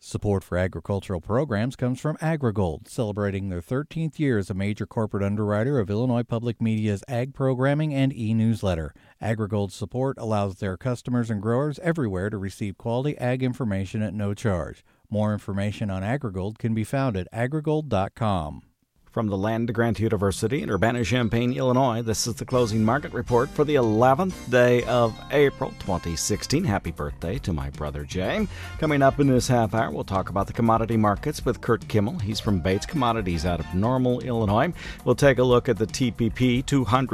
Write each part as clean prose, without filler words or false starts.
Support for agricultural programs comes from AgriGold, celebrating their 13th year as a major corporate underwriter of Illinois Public Media's ag programming and e-newsletter. AgriGold's support allows their customers and growers everywhere to receive quality ag information at no charge. More information on AgriGold can be found at agrigold.com. From the Land-Grant University in Urbana-Champaign, Illinois, this is the closing market report for the 11th day of April 2016. Happy birthday to my brother Jay. Coming up in this half hour, we'll talk about the commodity markets with Kurt Kimmel. He's from Bates Commodities out of Normal, Illinois. We'll take a look at the TPP.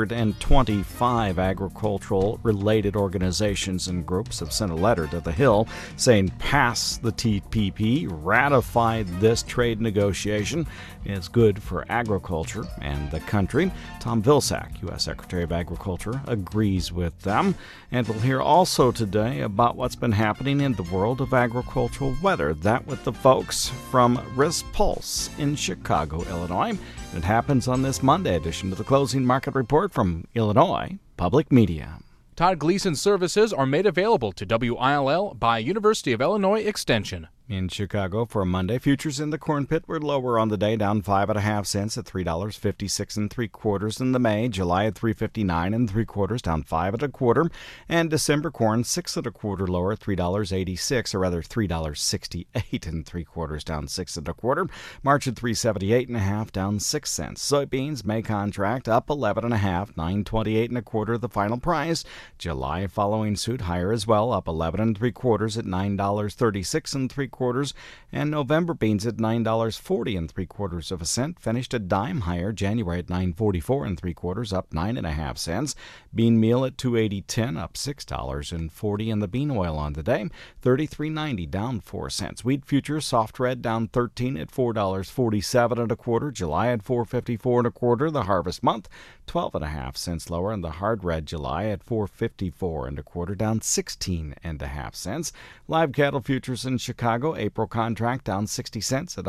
225 agricultural-related organizations and groups have sent a letter to the Hill saying pass the TPP, ratify this trade negotiation. It's good for agriculture and the country. Tom Vilsack, U.S. Secretary of Agriculture, agrees with them. And we'll hear also today about what's been happening in the world of agricultural weather. That with the folks from Risk Pulse in Chicago, Illinois. It happens on this Monday edition of the Closing Market Report from Illinois Public Media. Todd Gleason services are made available to WILL by University of Illinois Extension. In Chicago for Monday, futures in the corn pit were lower on the day, down 5.5 cents at $3.56 3/4 in the May. July at $3.59 3/4, down 5 1/4, and December corn 6 1/4 lower at $3.86, or rather $3.68 3/4, down 6 1/4. March at $3.78 down 6 cents. Soybeans May contract up 11.5, $9.28 1/4 the final price. July following suit higher as well, up 11 3/4 at $9.36 3/4. And November beans at $9.40 3/4 cent, finished a dime higher. January at $9.44 3/4, up 9.5 cents. Bean meal at $2.80 up $6.40, and the bean oil on the day $33.90 down 4 cents. Wheat futures soft red down 13 at $4.47 1/4. July at $4.54 1/4. The harvest month 12.5 cents lower, and the hard red July at $4.54 1/4, down 16.5 cents. Live cattle futures in Chicago, April contract down 60 cents at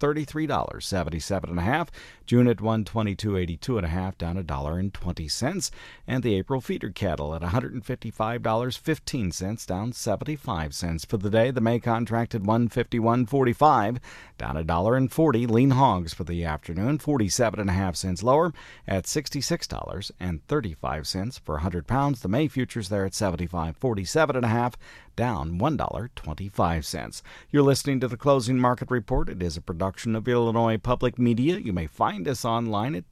$133.77 1/2. June at $122.82 1/2, down $1.20. And the April feeder cattle at $155.15, down 75 cents. For the day, the May contract at $151.45, down $1.40. Lean hogs for the afternoon, 47.5 cents lower at $66.35 per 100 pounds. The May futures there at $75.47 1/2, down $1.25. You're listening to the Closing Market Report. It is a production of Illinois Public Media. You may find us online at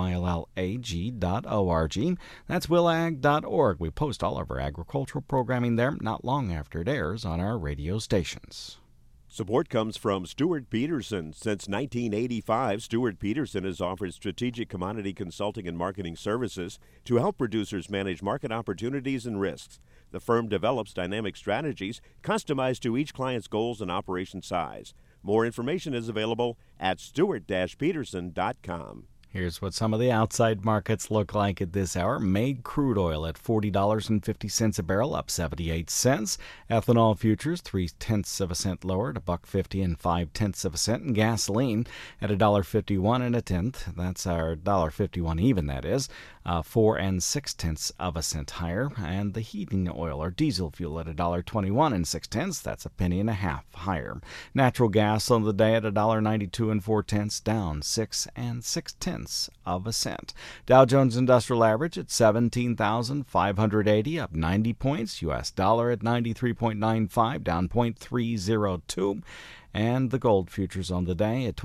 willag.org. That's willag.org. We post all of our agricultural programming there not long after it airs on our radio stations. Support comes from Stuart Peterson. Since 1985, Stuart Peterson has offered strategic commodity consulting and marketing services to help producers manage market opportunities and risks. The firm develops dynamic strategies customized to each client's goals and operation size. More information is available at stuart-peterson.com. Here's what some of the outside markets look like at this hour. May crude oil at $40.50 a barrel, up 78 cents. Ethanol futures 0.3 cents lower at $1.50 5/10 cent. And gasoline at $1.51 1/10. That's our $1.51 even, that is. 4 6/10 cent higher. And the heating oil or diesel fuel at $1.21 6/10. That's $0.015 higher. Natural gas on the day at $1.92 4/10, down 6 6/10 cent. Dow Jones Industrial Average at 17,580, up 90 points. U.S. dollar at 93.95, down 0.302. And the gold futures on the day at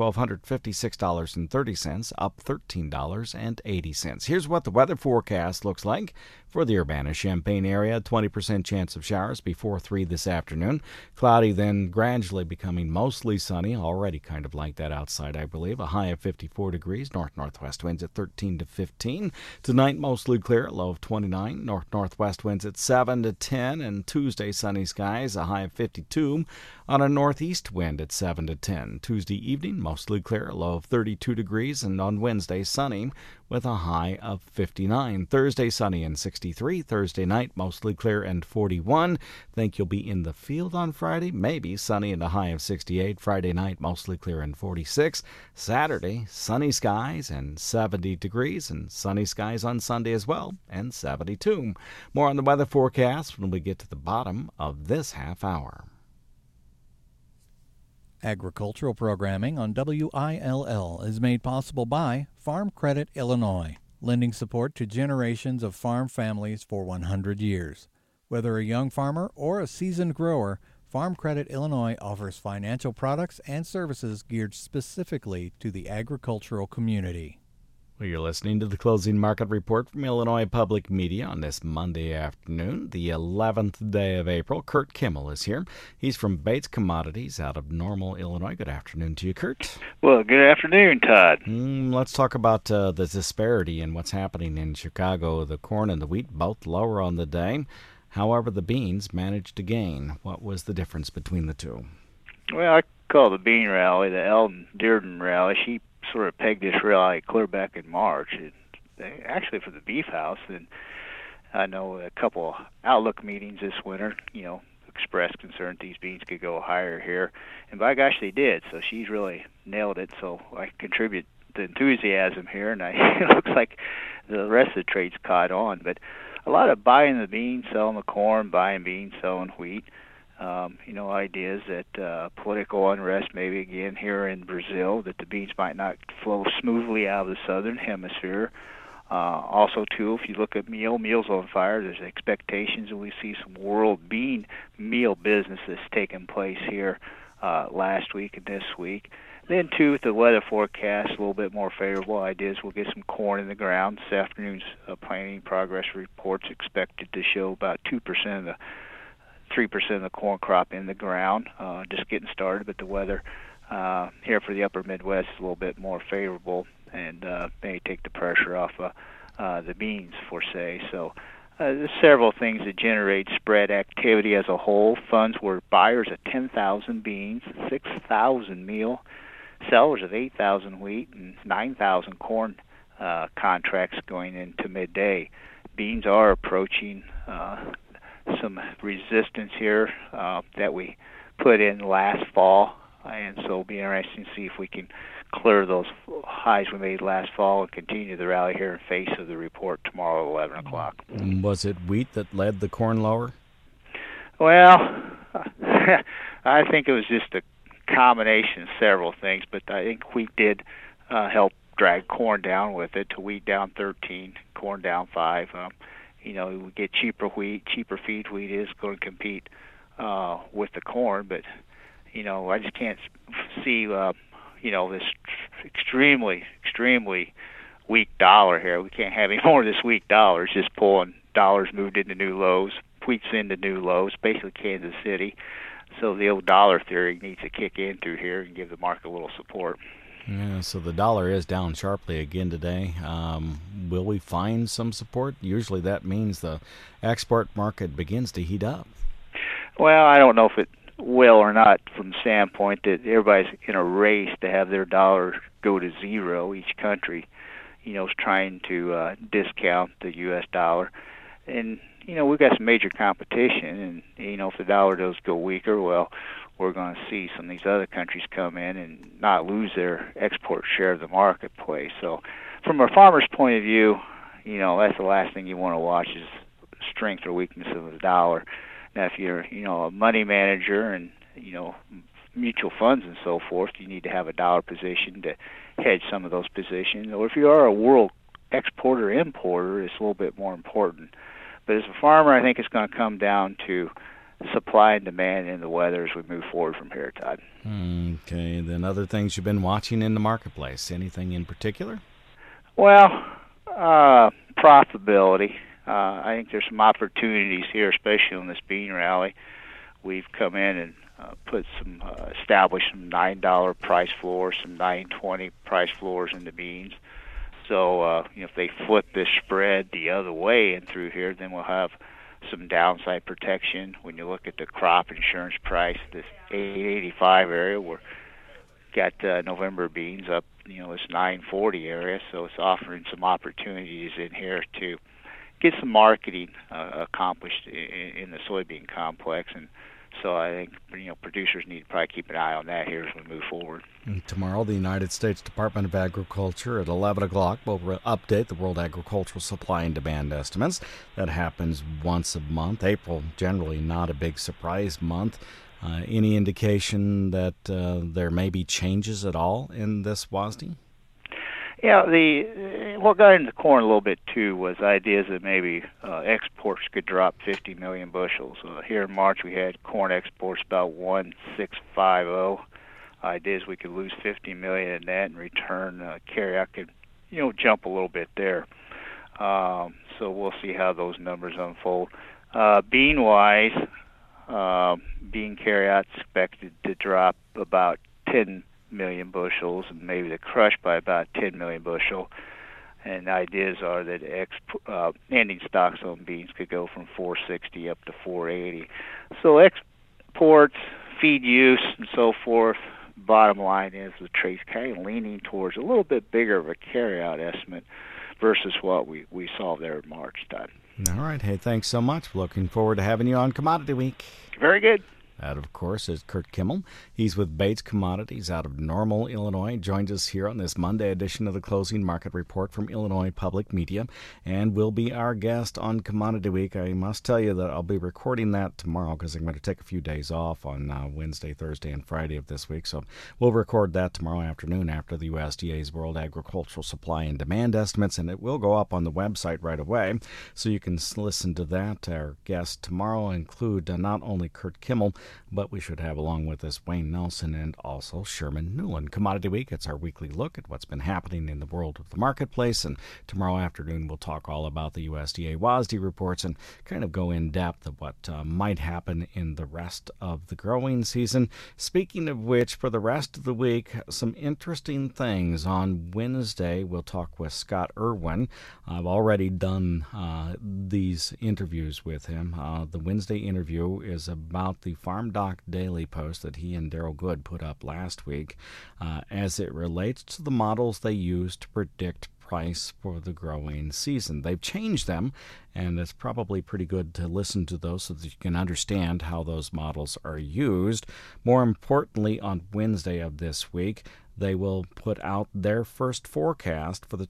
$1,256.30, up $13.80. Here's what the weather forecast looks like for the Urbana-Champaign area. 20% chance of showers before 3 this afternoon. Cloudy, then gradually becoming mostly sunny. Already kind of like that outside, I believe. A high of 54 degrees. North-northwest winds at 13 to 15. Tonight, mostly clear, low of 29. North-northwest winds at 7 to 10. And Tuesday, sunny skies, a high of 52. On a northeast wind at 7 to 10. Tuesday evening, mostly clear, low of 32 degrees. And on Wednesday, sunny with a high of 59. Thursday, sunny and 63. Thursday night, mostly clear and 41. Think you'll be in the field on Friday. Maybe sunny and a high of 68. Friday night, mostly clear and 46. Saturday, sunny skies and 70 degrees. And sunny skies on Sunday as well, and 72. More on the weather forecast when we get to the bottom of this half hour. Agricultural programming on WILL is made possible by Farm Credit Illinois, lending support to generations of farm families for 100 years. Whether a young farmer or a seasoned grower, Farm Credit Illinois offers financial products and services geared specifically to the agricultural community. Well, you're listening to the Closing Market Report from Illinois Public Media on this Monday afternoon, the 11th day of April. Kurt Kimmel is here. He's from Bates Commodities out of Normal, Illinois. Good afternoon to you, Kurt. Well, good afternoon, Todd. Let's talk about the disparity in what's happening in Chicago. The corn and the wheat both lower on the day. However, the beans managed to gain. What was the difference between the two? Well, I call the bean rally the Eldon Dearden rally. She sort of pegged this rally clear back in March. Actually, for the beef house, and I know a couple outlook meetings this winter, expressed concern that these beans could go higher here, and by gosh, they did. So she's really nailed it. So I contribute the enthusiasm here, and it looks like the rest of the trade's caught on. But a lot of buying the beans, selling the corn, buying beans, selling wheat. Ideas that political unrest maybe again here in Brazil, that the beans might not flow smoothly out of the southern hemisphere. Also, too, if you look at meal's on fire. There's expectations that we see some world bean meal business that's taken place here last week and this week. Then, too, with the weather forecast, a little bit more favorable ideas. We'll get some corn in the ground. This afternoon's planting progress report's expected to show about 2% of the 3% of the corn crop in the ground, just getting started, but the weather here for the upper Midwest is a little bit more favorable and may take the pressure off the beans, for say. So there's several things that generate spread activity as a whole. Funds were buyers of 10,000 beans, 6,000 meal, sellers of 8,000 wheat, and 9,000 corn contracts going into midday. Beans are approaching some resistance here that we put in last fall, and so it'll be interesting to see if we can clear those highs we made last fall and continue the rally here in face of the report tomorrow at 11 o'clock. Was it wheat that led the corn lower? Well, I think it was just a combination of several things, but I think wheat did help drag corn down with it, to wheat down 13, corn down 5. We get cheaper wheat, cheaper feed wheat is going to compete with the corn, but I just can't see this extremely weak dollar here. We can't have any more of this weak dollar. It's just pulling dollars moved into new lows, wheat's into new lows, basically Kansas City. So the old dollar theory needs to kick in through here and give the market a little support. Yeah, so the dollar is down sharply again today. Will we find some support? Usually that means the export market begins to heat up. Well, I don't know if it will or not, from the standpoint that everybody's in a race to have their dollar go to zero. Each country, is trying to discount the U.S. dollar. And, we've got some major competition, and, if the dollar does go weaker, well, we're going to see some of these other countries come in and not lose their export share of the marketplace. So from a farmer's point of view, that's the last thing you want to watch is strength or weakness of the dollar. Now, if you're, a money manager and, mutual funds and so forth, you need to have a dollar position to hedge some of those positions. Or if you are a world exporter-importer, it's a little bit more important. But as a farmer, I think it's going to come down to supply and demand in the weather as we move forward from here, Todd. Okay, then other things you've been watching in the marketplace, anything in particular? Well, profitability. I think there's some opportunities here, especially on this bean rally. We've come in and established some $9 price floors, some $9.20 price floors in the beans. So, if they flip this spread the other way and through here, then we'll have some downside protection. When you look at the crop insurance price, this 885 area, we're got November beans up, this 940 area, so it's offering some opportunities in here to get some marketing accomplished in the soybean complex. And so I think, producers need to probably keep an eye on that here as we move forward. And tomorrow, the United States Department of Agriculture at 11 o'clock will update the World Agricultural Supply and Demand estimates. That happens once a month. April, generally not a big surprise month. Any indication that there may be changes at all in this WASDE? Yeah, what got into corn a little bit too was ideas that maybe exports could drop 50 million bushels. Here in March we had corn exports about 1,650. Ideas we could lose 50 million in that, and return carryout could jump a little bit there. So we'll see how those numbers unfold. Bean wise, bean carryout expected to drop about 10 million bushels, and maybe the crush by about 10 million bushel. And the ideas are that ending stocks on beans could go from 460 up to 480. So exports, feed use, and so forth. Bottom line is the trade's kind of leaning towards a little bit bigger of a carryout estimate versus what we saw there in March time. All right. Hey, thanks so much. Looking forward to having you on Commodity Week. Very good. That, of course, is Kurt Kimmel. He's with Bates Commodities out of Normal, Illinois. Joins us here on this Monday edition of the Closing Market Report from Illinois Public Media, and will be our guest on Commodity Week. I must tell you that I'll be recording that tomorrow because I'm going to take a few days off on Wednesday, Thursday, and Friday of this week. So we'll record that tomorrow afternoon after the USDA's World Agricultural Supply and Demand Estimates, and it will go up on the website right away. So you can listen to that. Our guests tomorrow include not only Kurt Kimmel, but we should have along with us Wayne Nelson and also Sherman Newland. Commodity Week, it's our weekly look at what's been happening in the world of the marketplace, and tomorrow afternoon we'll talk all about the USDA WASDE reports and kind of go in depth of what might happen in the rest of the growing season. Speaking of which, for the rest of the week, some interesting things. On Wednesday, we'll talk with Scott Irwin. I've already done these interviews with him. The Wednesday interview is about the Farm Doc Daily post that he and Daryl Good put up last week as it relates to the models they use to predict price for the growing season. They've changed them, and it's probably pretty good to listen to those so that you can understand how those models are used. More importantly, on Wednesday of this week, they will put out their first forecast for the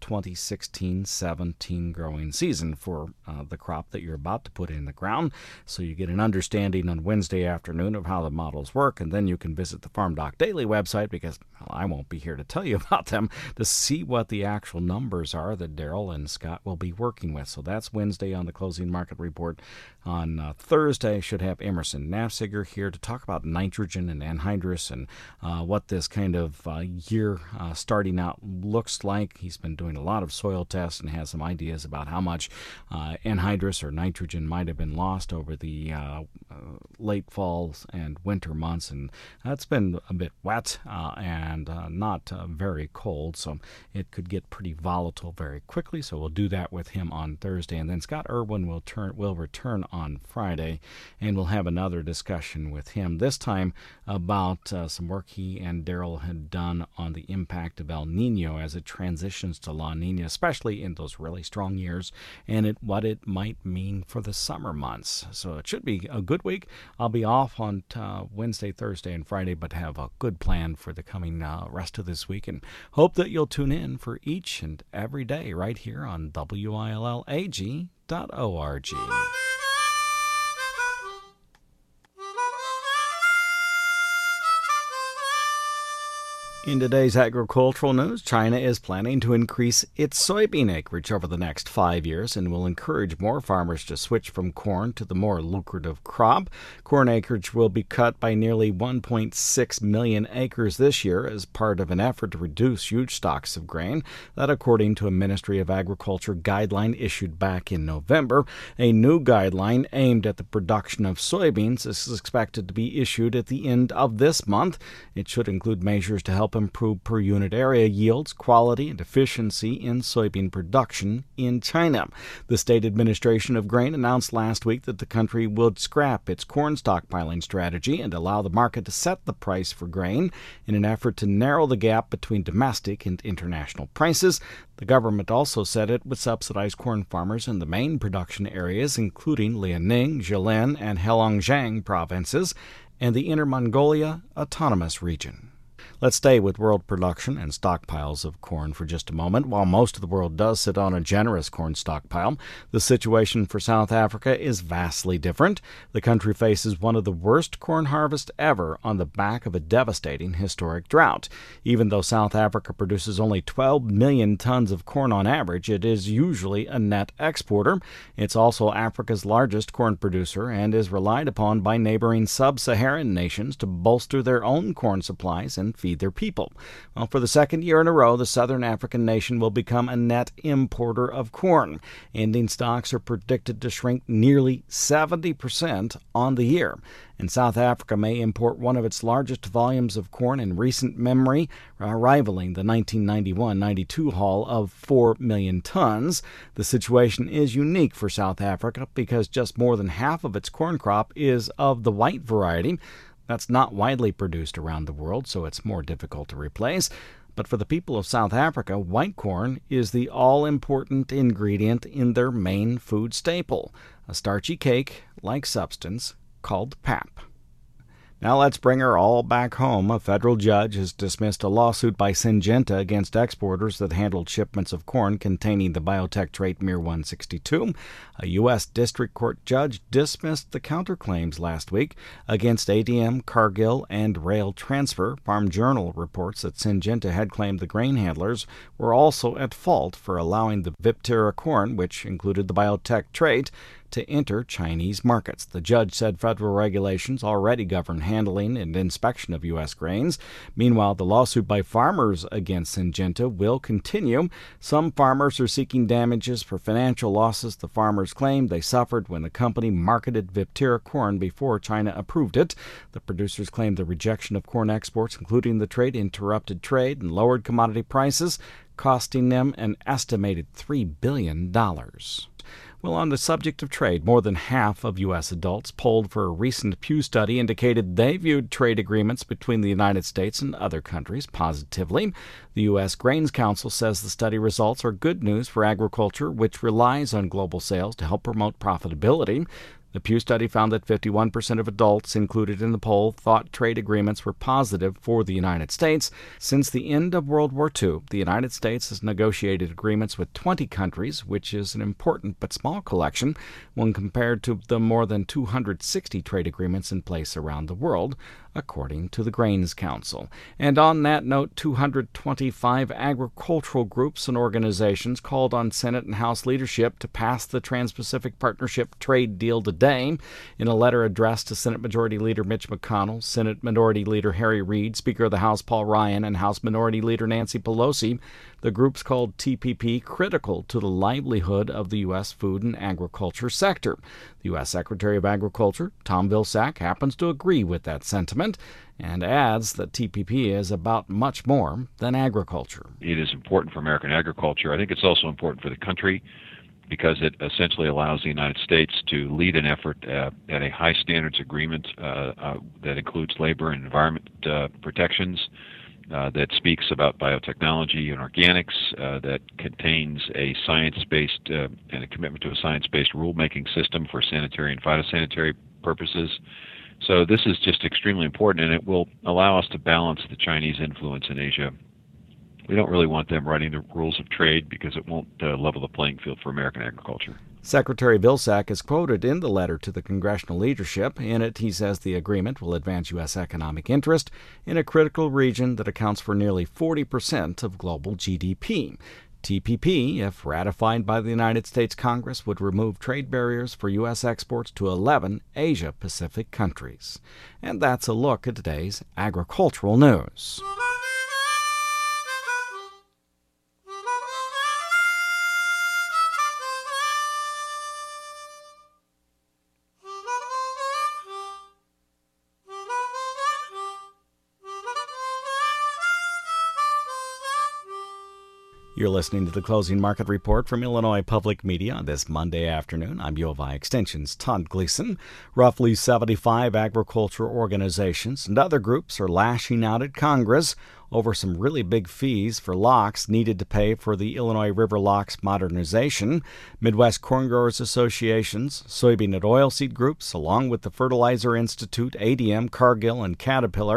2016-17 growing season for the crop that you're about to put in the ground. So you get an understanding on Wednesday afternoon of how the models work, and then you can visit the Farm Doc Daily website, because I won't be here to tell you about them, to see what the actual numbers are that Daryl and Scott will be working with. So that's Wednesday on the Closing Market Report. On Thursday, I should have Emerson Nafziger here to talk about nitrogen and anhydrous and what this kind of year starting out looks like. He's been doing a lot of soil tests and has some ideas about how much anhydrous or nitrogen might have been lost over the late fall and winter months, and it's been a bit wet and not very cold, so it could get pretty volatile very quickly. So we'll do that with him on Thursday, and then Scott Irwin will return on Friday, and we'll have another discussion with him, this time about some work he and Daryl had done on the impact of El Nino as it transitions to La Nina, especially in those really strong years, and what it might mean for the summer months. So it should be a good week. I'll be off on Wednesday, Thursday, and Friday, but have a good plan for the coming rest of this week, and hope that you'll tune in for each and every day right here on WILLAG.org. In today's agricultural news, China is planning to increase its soybean acreage over the next 5 years and will encourage more farmers to switch from corn to the more lucrative crop. Corn acreage will be cut by nearly 1.6 million acres this year as part of an effort to reduce huge stocks of grain. That, according to a Ministry of Agriculture guideline issued back in November. A new guideline aimed at the production of soybeans is expected to be issued at the end of this month. It should include measures to help improve per unit area yields, quality, and efficiency in soybean production in China. The State Administration of Grain announced last week that the country would scrap its corn stockpiling strategy and allow the market to set the price for grain in an effort to narrow the gap between domestic and international prices. The government also said it would subsidize corn farmers in the main production areas, including Liaoning, Jilin, and Heilongjiang provinces, and the Inner Mongolia Autonomous Region. Let's stay with world production and stockpiles of corn for just a moment. While most of the world does sit on a generous corn stockpile, the situation for South Africa is vastly different. The country faces one of the worst corn harvests ever on the back of a devastating historic drought. Even though South Africa produces only 12 million tons of corn on average, it is usually a net exporter. It's also Africa's largest corn producer and is relied upon by neighboring sub-Saharan nations to bolster their own corn supplies and feed their people. Well, for the second year in a row, the southern African nation will become a net importer of corn. Ending stocks are predicted to shrink nearly 70% on the year. And South Africa may import one of its largest volumes of corn in recent memory, rivaling the 1991-92 haul of 4 million tons. The situation is unique for South Africa because just more than half of its corn crop is of the white variety. That's not widely produced around the world, so it's more difficult to replace. But for the people of South Africa, white corn is the all-important ingredient in their main food staple, a starchy cake-like substance called pap. Now let's bring her all back home. A federal judge has dismissed a lawsuit by Syngenta against exporters that handled shipments of corn containing the biotech trait Mir-162. A U.S. District Court judge dismissed the counterclaims last week against ADM, Cargill, and Rail Transfer. Farm Journal reports that Syngenta had claimed the grain handlers were also at fault for allowing the Viptera corn, which included the biotech trait, to enter Chinese markets. The judge said federal regulations already govern handling and inspection of U.S. grains. Meanwhile, the lawsuit by farmers against Syngenta will continue. Some farmers are seeking damages for financial losses the farmers claim they suffered when the company marketed Viptera corn before China approved it. The producers claim the rejection of corn exports, including the trait, interrupted trade and lowered commodity prices, costing them an estimated $3 billion. Well, on the subject of trade, more than half of U.S. adults polled for a recent Pew study indicated they viewed trade agreements between the United States and other countries positively. The U.S. Grains Council says the study results are good news for agriculture, which relies on global sales to help promote profitability. The Pew study found that 51% of adults included in the poll thought trade agreements were positive for the United States. Since the end of World War II, the United States has negotiated agreements with 20 countries, which is an important but small collection when compared to the more than 260 trade agreements in place around the world, according to the Grains Council. And on that note, 225 agricultural groups and organizations called on Senate and House leadership to pass the Trans-Pacific Partnership trade deal today. In a letter addressed to Senate Majority Leader Mitch McConnell, Senate Minority Leader Harry Reid, Speaker of the House Paul Ryan, and House Minority Leader Nancy Pelosi, the groups called TPP critical to the livelihood of the U.S. food and agriculture sector. The U.S. Secretary of Agriculture, Tom Vilsack, happens to agree with that sentiment and adds that TPP is about much more than agriculture. It is important for American agriculture. I think it's also important for the country because it essentially allows the United States to lead an effort at a high standards agreement that includes labor and environment protections, that speaks about biotechnology and organics, that contains a science-based and a commitment to a science-based rulemaking system for sanitary and phytosanitary purposes. So this is just extremely important, and it will allow us to balance the Chinese influence in Asia. We don't really want them writing the rules of trade because it won't level the playing field for American agriculture. Secretary Vilsack is quoted in the letter to the congressional leadership. In it, he says the agreement will advance U.S. economic interest in a critical region that accounts for nearly 40% of global GDP. TPP, if ratified by the United States Congress, would remove trade barriers for U.S. exports to 11 Asia-Pacific countries. And that's a look at today's agricultural news. You're listening to the Closing Market Report from Illinois Public Media on this Monday afternoon. I'm U of I Extension's Todd Gleason. Roughly 75 agriculture organizations and other groups are lashing out at Congress over some really big fees for locks needed to pay for the Illinois River Locks modernization. Midwest Corn Growers Associations, soybean and oilseed groups, along with the Fertilizer Institute, ADM, Cargill, and Caterpillar,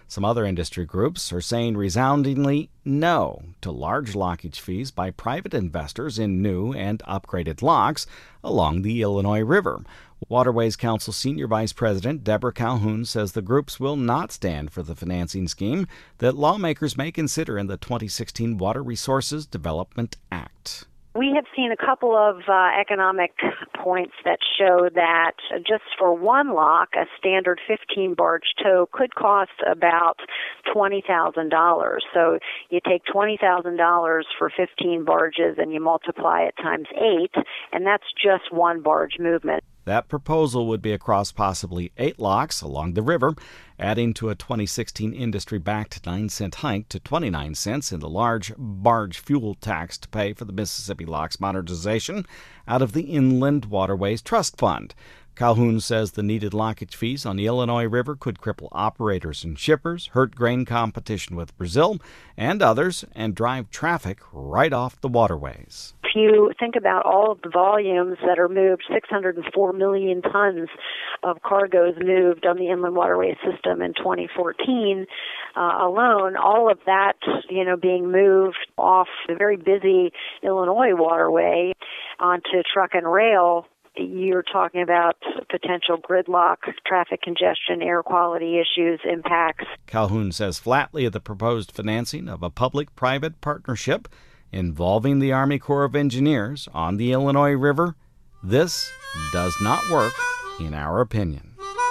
Some other industry groups are saying resoundingly no to large lockage fees by private investors in new and upgraded locks along the Illinois River. Waterways Council Senior Vice President Deborah Calhoun says the groups will not stand for the financing scheme that lawmakers may consider in the 2016 Water Resources Development Act. We have seen a couple of economic points that show that just for one lock, a standard 15-barge tow could cost about $20,000. So you take $20,000 for 15 barges and you multiply it times 8, and that's just one barge movement. That proposal would be across possibly 8 locks along the river, adding to a 2016 industry-backed 9-cent hike to 29 cents in the large barge fuel tax to pay for the Mississippi Locks modernization out of the Inland Waterways Trust Fund. Calhoun says the needed lockage fees on the Illinois River could cripple operators and shippers, hurt grain competition with Brazil and others, and drive traffic right off the waterways. If you think about all of the volumes that are moved, 604 million tons of cargoes moved on the inland waterway system in 2014 alone, all of that, being moved off the very busy Illinois waterway onto truck and rail, you're talking about potential gridlock, traffic congestion, air quality issues, impacts. Calhoun says flatly of the proposed financing of a public-private partnership involving the Army Corps of Engineers on the Illinois River, this does not work, in our opinion.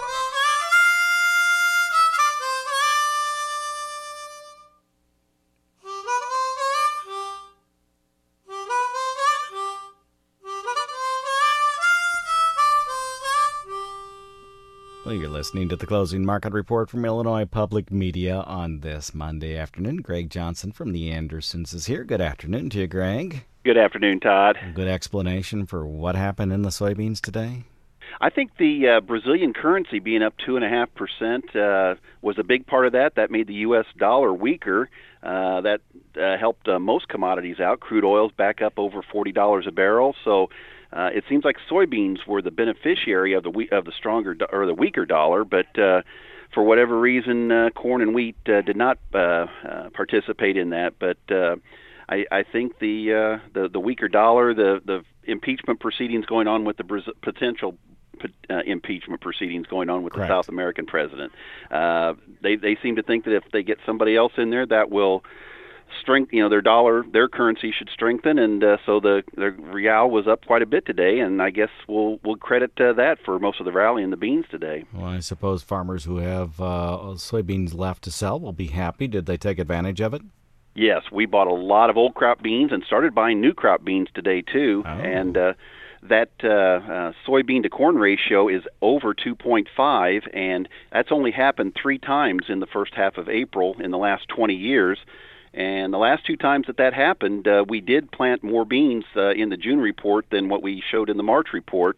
Well, you're listening to the Closing Market Report from Illinois Public Media on this Monday afternoon. Greg Johnson from the Andersons is here. Good afternoon to you, Greg. Good afternoon, Todd. A good explanation for what happened in the soybeans today? I think the Brazilian currency being up 2.5% was a big part of that. That made the U.S. dollar weaker. That helped most commodities out. Crude oil's back up over $40 a barrel. So it seems like soybeans were the beneficiary of the stronger or the weaker dollar, but for whatever reason, corn and wheat did not participate in that. But I think the weaker dollar, the impeachment proceedings going on with the potential impeachment proceedings going on with Correct. The South American president, they seem to think that if they get somebody else in there, that will strengthen, their currency should strengthen, and so the real was up quite a bit today, and I guess we'll credit that for most of the rally in the beans today. Well, I suppose farmers who have soybeans left to sell will be happy. Did they take advantage of it? Yes, we bought a lot of old crop beans and started buying new crop beans today too, and that soybean to corn ratio is over 2.5, and that's only happened 3 times in the first half of April in the last 20 years. And the last 2 times that happened, we did plant more beans in the June report than what we showed in the March report.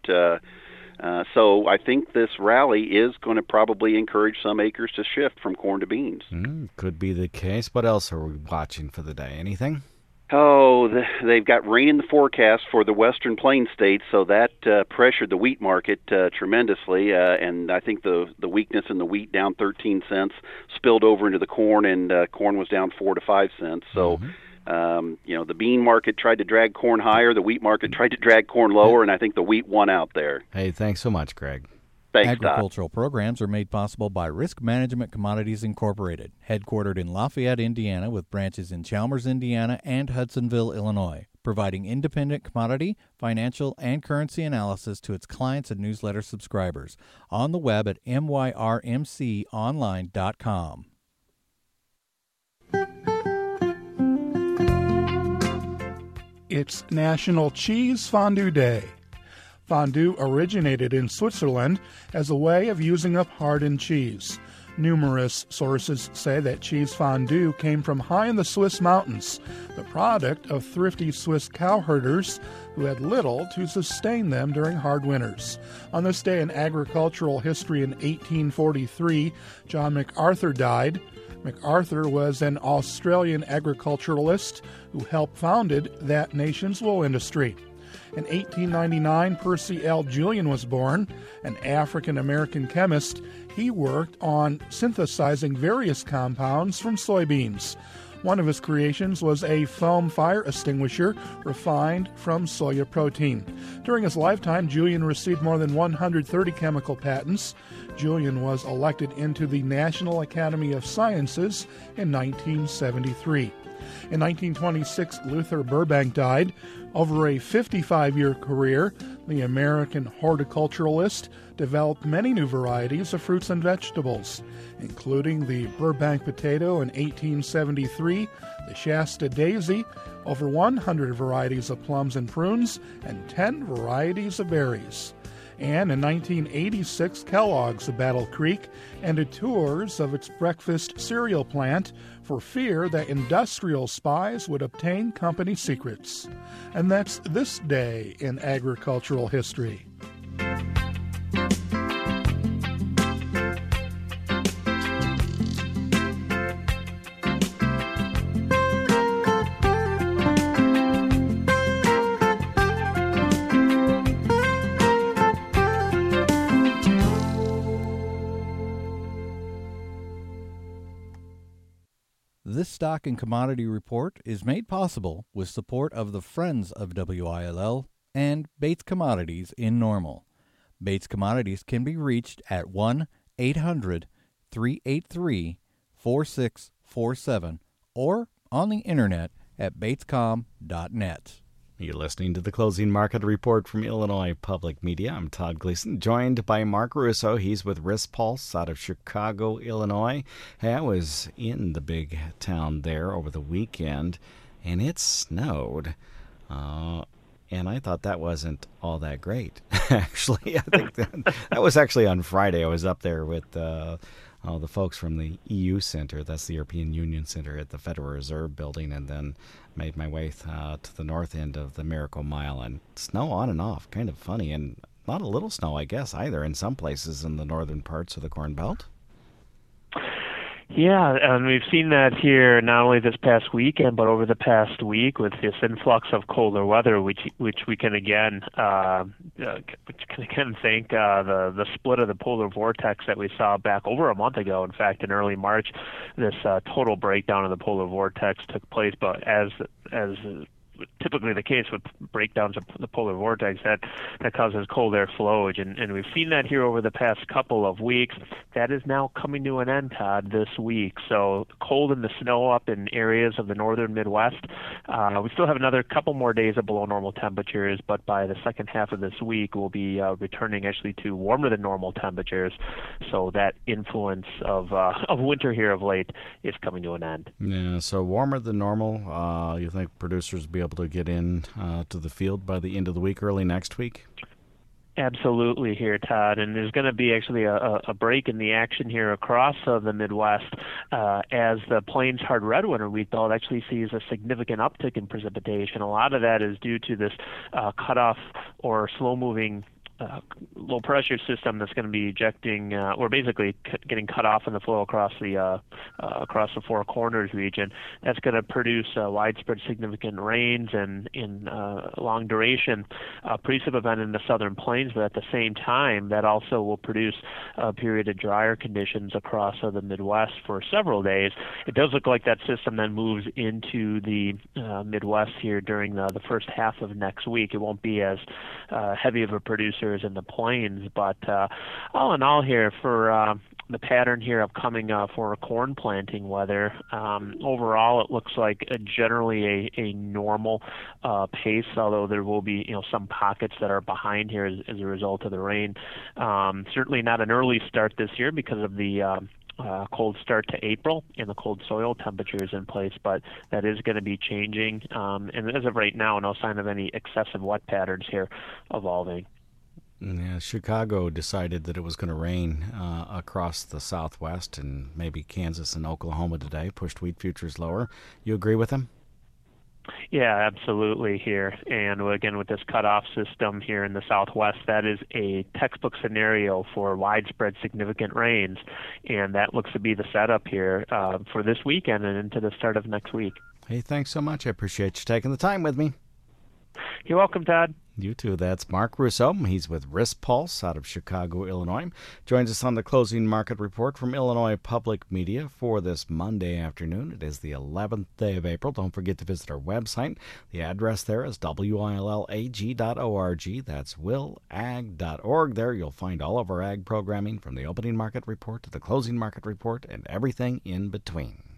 So I think this rally is going to probably encourage some acres to shift from corn to beans. Could be the case. What else are we watching for the day? Anything? Oh, they've got rain in the forecast for the western plains states, so that pressured the wheat market tremendously, and I think the weakness in the wheat, down 13 cents, spilled over into the corn, and corn was down 4 to 5 cents. So, the bean market tried to drag corn higher, the wheat market tried to drag corn lower, and I think the wheat won out there. Hey, thanks so much, Greg. Thanks, Agricultural programs are made possible by Risk Management Commodities Incorporated, headquartered in Lafayette, Indiana, with branches in Chalmers, Indiana, and Hudsonville, Illinois, providing independent commodity, financial, and currency analysis to its clients and newsletter subscribers. On the web at myrmconline.com. It's National Cheese Fondue Day. Fondue originated in Switzerland as a way of using up hardened cheese. Numerous sources say that cheese fondue came from high in the Swiss mountains, the product of thrifty Swiss cowherders who had little to sustain them during hard winters. On this day in agricultural history in 1843, John MacArthur died. MacArthur was an Australian agriculturalist who helped founded that nation's wool industry. In 1899, Percy L. Julian was born, an African-American chemist. He worked on synthesizing various compounds from soybeans. One of his creations was a foam fire extinguisher refined from soya protein. During his lifetime, Julian received more than 130 chemical patents. Julian was elected into the National Academy of Sciences in 1973. In 1926, Luther Burbank died. Over a 55-year career, the American horticulturalist developed many new varieties of fruits and vegetables, including the Burbank potato in 1873, the Shasta daisy, over 100 varieties of plums and prunes, and 10 varieties of berries. And in 1986, Kellogg's of Battle Creek ended tours of its breakfast cereal plant for fear that industrial spies would obtain company secrets. And that's this day in agricultural history. This stock and commodity report is made possible with support of the Friends of WILL and Bates Commodities in Normal. Bates Commodities can be reached at 1-800-383-4647 or on the internet at batescom.net. You're listening to the Closing Market Report from Illinois Public Media. I'm Todd Gleason, joined by Mark Russo. He's with Risk Pulse out of Chicago, Illinois. Hey, I was in the big town there over the weekend, and it snowed. And I thought that wasn't all that great. Actually, I think that was actually on Friday. I was up there with the folks from the EU Center, that's the European Union Center at the Federal Reserve Building, and then made my way to the north end of the Miracle Mile, and snow on and off, kind of funny, and not a little snow, I guess, either in some places in the northern parts of the Corn Belt. Yeah, and we've seen that here not only this past weekend, but over the past week with this influx of colder weather, which we can again thank the split of the polar vortex that we saw back over a month ago. In fact, in early March, this total breakdown of the polar vortex took place. But as typically the case with breakdowns of the polar vortex, that causes cold air flowage, and we've seen that here over the past couple of weeks. That is now coming to an end, Todd, this week. So cold in the snow up in areas of the northern Midwest. We still have another couple more days of below normal temperatures, but by the second half of this week, we'll be returning actually to warmer than normal temperatures. So that influence of winter here of late is coming to an end. Yeah, so warmer than normal. You think producers will be able to get in to the field by the end of the week, early next week? Absolutely here, Todd, and there's going to be actually a break in the action here across the Midwest as the Plains hard red winter wheat belt actually sees a significant uptick in precipitation. A lot of that is due to this cutoff or slow-moving low-pressure system that's going to be ejecting, or basically getting cut off in the flow across the Four Corners region. That's going to produce widespread significant rains and in long duration precip event in the southern plains, but at the same time, that also will produce a period of drier conditions across the Midwest for several days. It does look like that system then moves into the Midwest here during the first half of next week. It won't be as heavy of a producer as in the plains, but all in all here for the pattern here upcoming for corn planting weather, overall it looks like generally a normal pace, although there will be some pockets that are behind here as a result of the rain. Certainly not an early start this year because of the cold start to April and the cold soil temperatures in place, but that is going to be changing. And as of right now, no sign of any excessive wet patterns here evolving. Yeah, Chicago decided that it was going to rain across the Southwest and maybe Kansas and Oklahoma today, pushed wheat futures lower. You agree with them? Yeah, absolutely here. And again, with this cutoff system here in the Southwest, that is a textbook scenario for widespread significant rains. And that looks to be the setup here for this weekend and into the start of next week. Hey, thanks so much. I appreciate you taking the time with me. You're welcome, Todd. You too. That's Mark Russo. He's with Risk Pulse out of Chicago, Illinois. Joins us on the closing market report from Illinois Public Media for this Monday afternoon. It is the 11th day of April. Don't forget to visit our website. The address there is willag.org. That's willag.org. There you'll find all of our ag programming from the opening market report to the closing market report and everything in between.